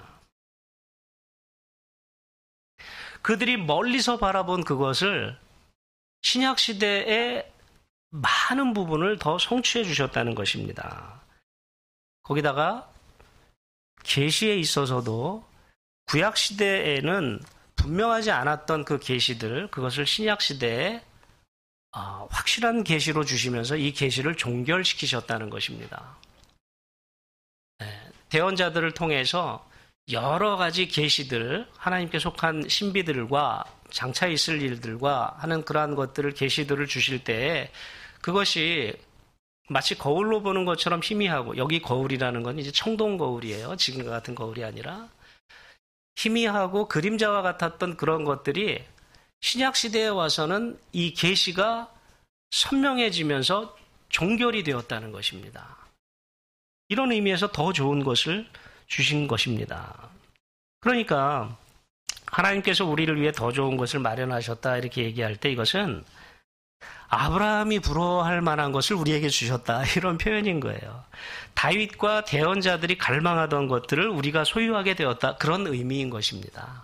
그들이 멀리서 바라본 그것을 신약시대의 많은 부분을 더 성취해 주셨다는 것입니다. 거기다가 계시에 있어서도 구약시대에는 분명하지 않았던 그 계시들, 그것을 신약시대에 확실한 계시로 주시면서 이 계시를 종결시키셨다는 것입니다. 대언자들을 통해서 여러 가지 계시들, 하나님께 속한 신비들과 장차 있을 일들과 하는 그러한 것들을 계시들을 주실 때에 그것이 마치 거울로 보는 것처럼 희미하고, 여기 거울이라는 건 이제 청동 거울이에요. 지금과 같은 거울이 아니라 희미하고 그림자와 같았던 그런 것들이 신약 시대에 와서는 이 계시가 선명해지면서 종결이 되었다는 것입니다. 이런 의미에서 더 좋은 것을 주신 것입니다. 그러니까 하나님께서 우리를 위해 더 좋은 것을 마련하셨다 이렇게 얘기할 때 이것은 아브라함이 부러워할 만한 것을 우리에게 주셨다 이런 표현인 거예요. 다윗과 대언자들이 갈망하던 것들을 우리가 소유하게 되었다 그런 의미인 것입니다.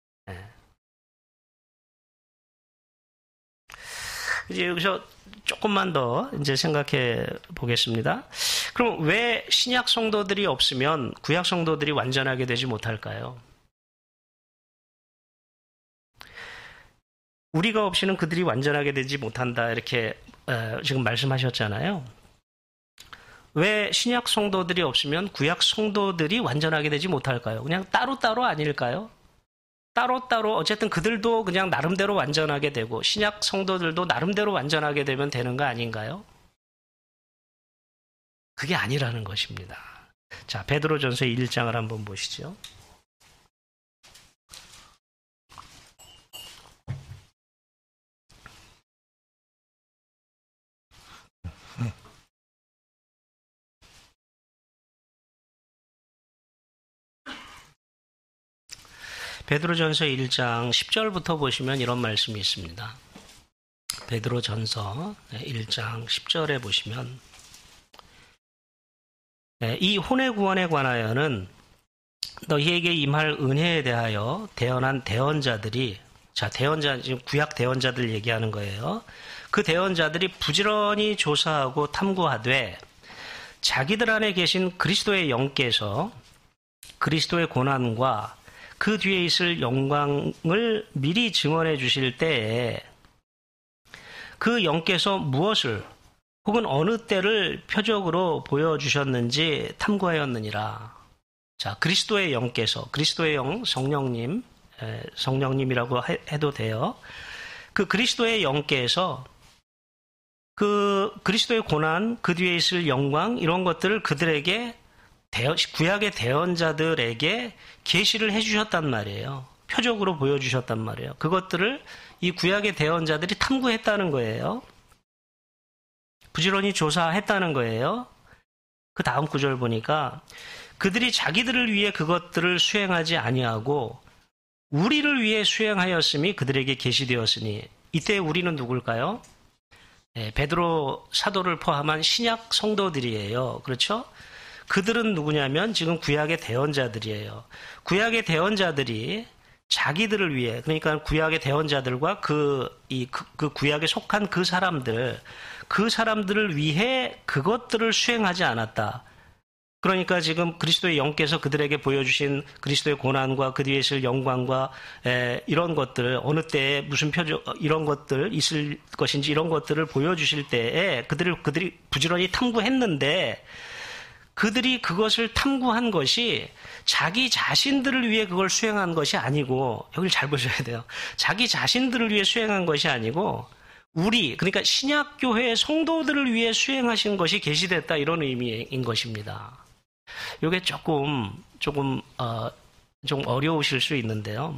이제 여기서 조금만 더 이제 생각해 보겠습니다. 그럼 왜 신약 성도들이 없으면 구약 성도들이 완전하게 되지 못할까요? 우리가 없이는 그들이 완전하게 되지 못한다 이렇게 지금 말씀하셨잖아요. 왜 신약 성도들이 없으면 구약 성도들이 완전하게 되지 못할까요? 그냥 따로따로 아닐까요? 따로따로 어쨌든 그들도 그냥 나름대로 완전하게 되고 신약 성도들도 나름대로 완전하게 되면 되는 거 아닌가요? 그게 아니라는 것입니다. 자, 베드로전서 1장을 한번 보시죠. 베드로전서 1장 10절부터 보시면 이런 말씀이 있습니다. 베드로전서 1장 10절에 보시면 이 혼의 구원에 관하여는 너희에게 임할 은혜에 대하여 대언한 대언자들이, 자, 대언자, 지금 구약 대언자들 얘기하는 거예요. 그 대언자들이 부지런히 조사하고 탐구하되 자기들 안에 계신 그리스도의 영께서 그리스도의 고난과 그 뒤에 있을 영광을 미리 증언해 주실 때에 그 영께서 무엇을 혹은 어느 때를 표적으로 보여주셨는지 탐구하였느니라. 자, 그리스도의 영께서, 그리스도의 영, 성령님이라고 해도 돼요. 그 그리스도의 영께서 그 그리스도의 고난, 그 뒤에 있을 영광 이런 것들을 그들에게 구약의 대언자들에게 계시를 해주셨단 말이에요. 표적으로 보여주셨단 말이에요. 그것들을 이 구약의 대언자들이 탐구했다는 거예요. 부지런히 조사했다는 거예요. 그 다음 구절 보니까 그들이 자기들을 위해 그것들을 수행하지 아니하고 우리를 위해 수행하였음이 그들에게 계시되었으니 이때 우리는 누굴까요? 베드로 사도를 포함한 신약 성도들이에요. 그렇죠? 그들은 누구냐면 지금 구약의 대언자들이에요. 구약의 대언자들이 자기들을 위해, 그러니까 구약의 대언자들과 그 구약에 속한 그 사람들을 위해 그것들을 수행하지 않았다. 그러니까 지금 그리스도의 영께서 그들에게 보여주신 그리스도의 고난과 그 뒤에 있을 영광과 이런 것들, 어느 때에 무슨 표적, 이런 것들 있을 것인지 이런 것들을 보여주실 때에 그들이 부지런히 탐구했는데 그들이 그것을 탐구한 것이 자기 자신들을 위해 그걸 수행한 것이 아니고, 여기를 잘 보셔야 돼요. 자기 자신들을 위해 수행한 것이 아니고 그러니까 신약교회의 성도들을 위해 수행하신 것이 계시됐다, 이런 의미인 것입니다. 이게 조금 좀 어려우실 수 있는데요.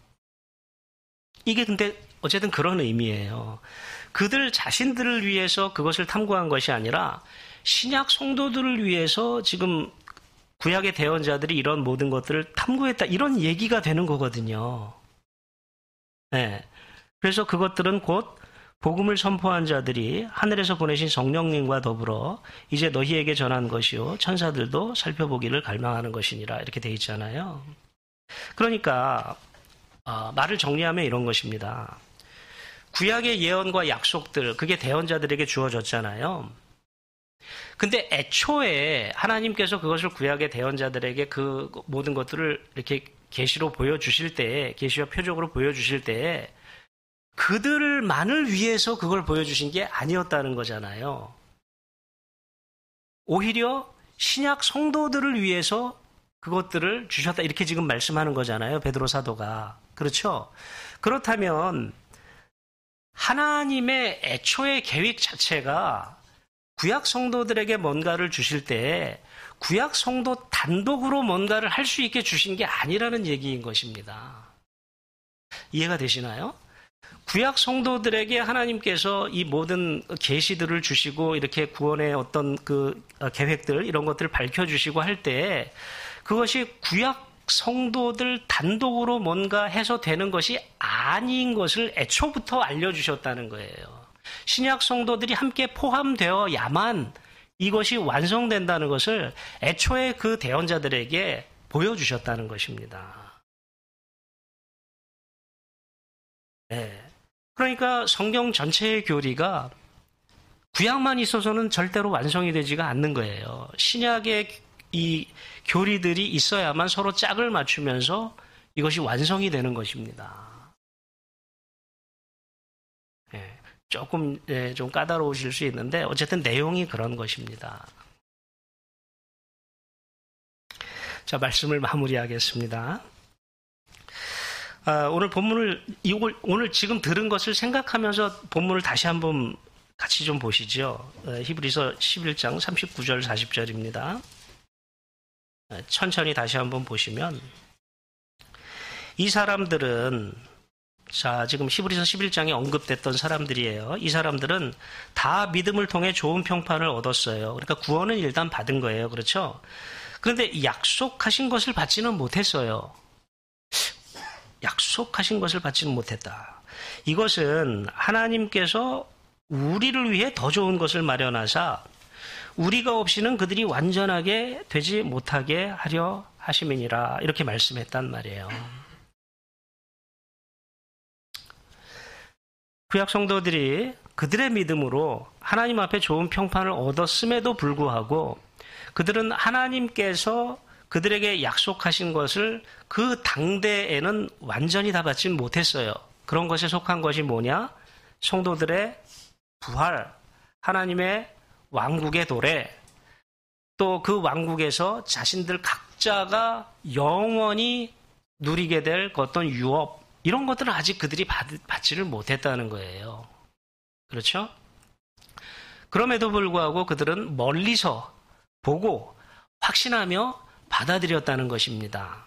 이게 근데 어쨌든 그런 의미예요. 그들 자신들을 위해서 그것을 탐구한 것이 아니라 신약 성도들을 위해서 지금 구약의 대언자들이 이런 모든 것들을 탐구했다, 이런 얘기가 되는 거거든요. 네. 그래서 그것들은 곧 복음을 선포한 자들이 하늘에서 보내신 성령님과 더불어 이제 너희에게 전한 것이요 천사들도 살펴보기를 갈망하는 것이니라, 이렇게 돼 있잖아요. 그러니까 말을 정리하면 이런 것입니다. 구약의 예언과 약속들, 그게 대언자들에게 주어졌잖아요. 근데 애초에 하나님께서 그것을 구약의 대언자들에게 그 모든 것들을 이렇게 계시로 보여주실 때에, 계시와 표적으로 보여주실 때에 그들만을 위해서 그걸 보여주신 게 아니었다는 거잖아요. 오히려 신약 성도들을 위해서 그것들을 주셨다, 이렇게 지금 말씀하는 거잖아요, 베드로 사도가. 그렇죠? 그렇다면 하나님의 애초의 계획 자체가 구약 성도들에게 뭔가를 주실 때 구약 성도 단독으로 뭔가를 할 수 있게 주신 게 아니라는 얘기인 것입니다. 이해가 되시나요? 구약 성도들에게 하나님께서 이 모든 계시들을 주시고 이렇게 구원의 어떤 그 계획들, 이런 것들을 밝혀주시고 할 때 그것이 구약 성도들 단독으로 뭔가 해서 되는 것이 아닌 것을 애초부터 알려주셨다는 거예요. 신약 성도들이 함께 포함되어야만 이것이 완성된다는 것을 애초에 그 대언자들에게 보여주셨다는 것입니다. 네. 그러니까 성경 전체의 교리가 구약만 있어서는 절대로 완성이 되지가 않는 거예요. 신약의 이 교리들이 있어야만 서로 짝을 맞추면서 이것이 완성이 되는 것입니다. 네. 조금 좀 까다로우실 수 있는데 어쨌든 내용이 그런 것입니다. 자, 말씀을 마무리하겠습니다. 오늘 본문을, 오늘 지금 들은 것을 생각하면서 본문을 다시 한번 같이 좀 보시죠. 히브리서 11장 39절 40절입니다. 천천히 다시 한번 보시면, 이 사람들은, 자, 지금 히브리서 11장에 언급됐던 사람들이에요. 이 사람들은 다 믿음을 통해 좋은 평판을 얻었어요. 그러니까 구원은 일단 받은 거예요. 그렇죠? 그런데 약속하신 것을 받지는 못했어요. 약속하신 것을 받지는 못했다. 이것은 하나님께서 우리를 위해 더 좋은 것을 마련하사 우리가 없이는 그들이 완전하게 되지 못하게 하려 하심이니라, 이렇게 말씀했단 말이에요. 구약 성도들이 그들의 믿음으로 하나님 앞에 좋은 평판을 얻었음에도 불구하고 그들은 하나님께서 그들에게 약속하신 것을 그 당대에는 완전히 다 받지는 못했어요. 그런 것에 속한 것이 뭐냐? 성도들의 부활, 하나님의 왕국의 도래, 또 그 왕국에서 자신들 각자가 영원히 누리게 될 어떤 유업, 이런 것들은 아직 그들이 받지를 못했다는 거예요. 그렇죠? 그럼에도 불구하고 그들은 멀리서 보고 확신하며 받아들였다는 것입니다.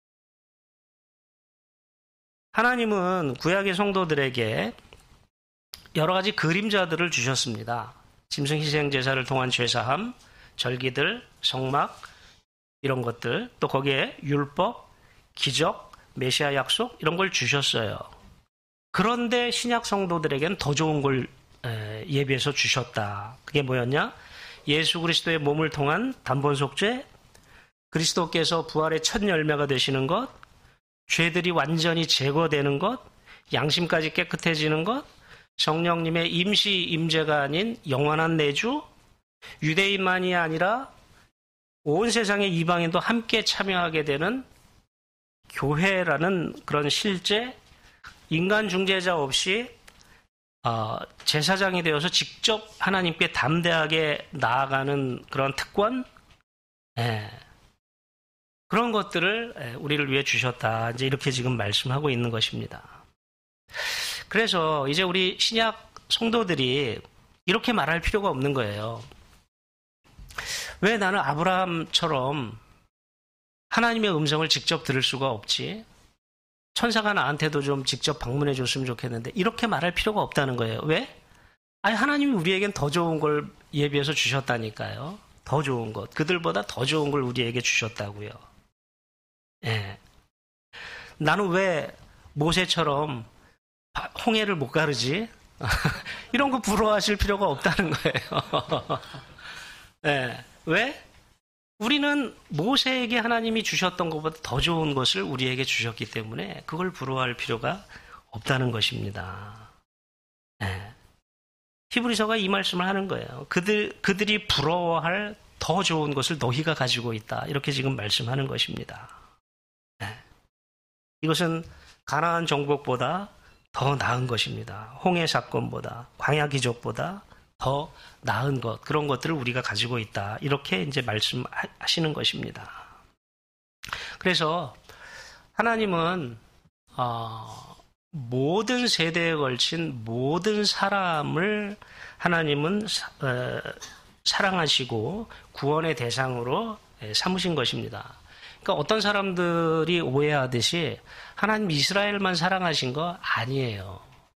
하나님은 구약의 성도들에게 여러 가지 그림자들을 주셨습니다. 짐승 희생 제사를 통한 죄사함, 절기들, 성막 이런 것들, 또 거기에 율법, 기적, 메시아 약속 이런 걸 주셨어요. 그런데 신약 성도들에게는 더 좋은 걸 예비해서 주셨다. 그게 뭐였냐? 예수 그리스도의 몸을 통한 단번 속죄, 그리스도께서 부활의 첫 열매가 되시는 것, 죄들이 완전히 제거되는 것, 양심까지 깨끗해지는 것, 성령님의 임시 임재가 아닌 영원한 내주, 유대인만이 아니라 온 세상의 이방인도 함께 참여하게 되는 교회라는 그런 실제, 인간 중재자 없이 제사장이 되어서 직접 하나님께 담대하게 나아가는 그런 특권, 그런 것들을 우리를 위해 주셨다. 이제 이렇게 지금 말씀하고 있는 것입니다. 그래서 이제 우리 신약 성도들이 이렇게 말할 필요가 없는 거예요. 왜 나는 아브라함처럼 하나님의 음성을 직접 들을 수가 없지? 천사가 나한테도 좀 직접 방문해 줬으면 좋겠는데 이렇게 말할 필요가 없다는 거예요. 왜? 아니 하나님이 우리에겐 더 좋은 걸 예비해서 주셨다니까요. 더 좋은 것. 그들보다 더 좋은 걸 우리에게 주셨다고요. 예. 나는 왜 모세처럼 홍해를 못 가르지? 이런 거 부러워하실 필요가 없다는 거예요. 예. 왜? 우리는 모세에게 하나님이 주셨던 것보다 더 좋은 것을 우리에게 주셨기 때문에 그걸 부러워할 필요가 없다는 것입니다. 예. 히브리서가 이 말씀을 하는 거예요. 그들이 부러워할 더 좋은 것을 너희가 가지고 있다. 이렇게 지금 말씀하는 것입니다. 예. 이것은 가나안 정복보다 더 나은 것입니다. 홍해 사건보다, 광야 기적보다 더 나은 것, 그런 것들을 우리가 가지고 있다. 이렇게 이제 말씀하시는 것입니다. 그래서 하나님은 모든 세대에 걸친 모든 사람을 하나님은 사랑하시고 구원의 대상으로 삼으신 것입니다. 그러니까 어떤 사람들이 오해하듯이 하나님 이스라엘만 사랑하신 거 아니에요.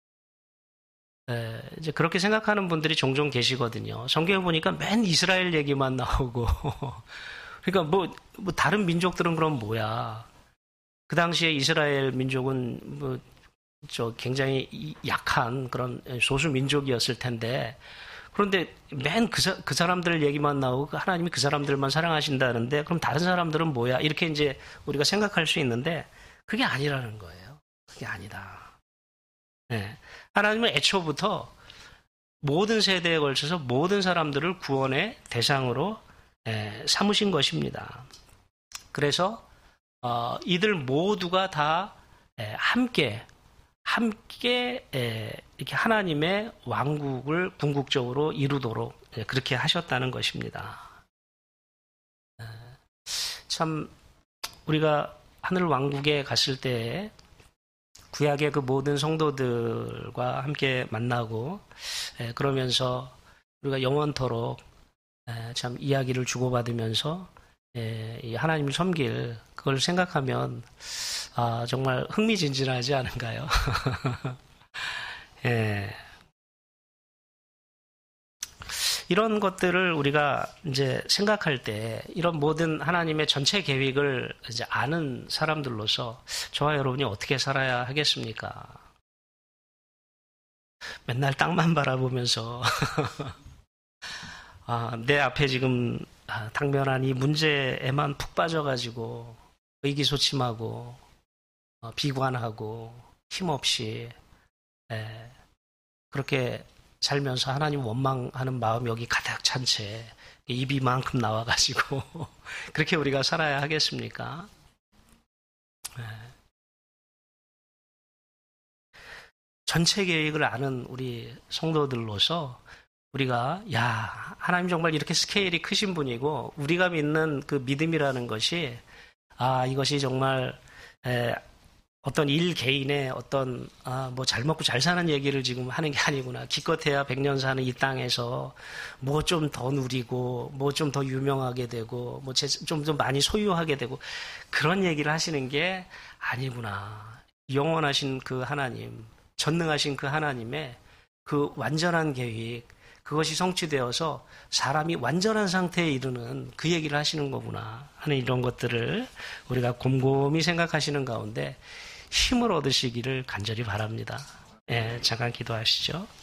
이제 그렇게 생각하는 분들이 종종 계시거든요. 성경에 보니까 맨 이스라엘 얘기만 나오고 그러니까 뭐 다른 민족들은 그럼 뭐야? 그 당시에 이스라엘 민족은 굉장히 약한 그런 소수 민족이었을 텐데 그런데 맨 그 사람들 얘기만 나오고 하나님이 그 사람들만 사랑하신다는데 그럼 다른 사람들은 뭐야? 이렇게 이제 우리가 생각할 수 있는데 그게 아니라는 거예요. 그게 아니다. 네. 하나님은 애초부터 모든 세대에 걸쳐서 모든 사람들을 구원의 대상으로 삼으신 것입니다. 그래서 이들 모두가 다 함께 이렇게 하나님의 왕국을 궁극적으로 이루도록 그렇게 하셨다는 것입니다. 참 우리가 하늘 왕국에 갔을 때 구약의 그 모든 성도들과 함께 만나고 그러면서 우리가 영원토록 참 이야기를 주고받으면서 이 하나님을 섬길 그걸 생각하면 정말 흥미진진하지 않은가요? 예. 이런 것들을 우리가 이제 생각할 때 이런 모든 하나님의 전체 계획을 이제 아는 사람들로서 저와 여러분이 어떻게 살아야 하겠습니까? 맨날 땅만 바라보면서 내 앞에 지금 당면한 이 문제에만 푹 빠져가지고 의기소침하고 비관하고 힘없이 그렇게 살면서 하나님 원망하는 마음이 여기 가득 찬 채 입이 만큼 나와가지고 그렇게 우리가 살아야 하겠습니까? 전체 계획을 아는 우리 성도들로서 우리가 하나님 정말 이렇게 스케일이 크신 분이고 우리가 믿는 그 믿음이라는 것이 이것이 정말 어떤 일 개인의 어떤 뭐 잘 먹고 잘 사는 얘기를 지금 하는 게 아니구나. 기껏해야 100년 사는 이 땅에서 뭐 좀 더 누리고 뭐 좀 더 유명하게 되고 뭐 좀 더 많이 소유하게 되고 그런 얘기를 하시는 게 아니구나. 영원하신 그 하나님, 전능하신 그 하나님의 그 완전한 계획, 그것이 성취되어서 사람이 완전한 상태에 이르는 그 얘기를 하시는 거구나 하는 이런 것들을 우리가 곰곰이 생각하시는 가운데 힘을 얻으시기를 간절히 바랍니다. 예, 잠깐 기도하시죠.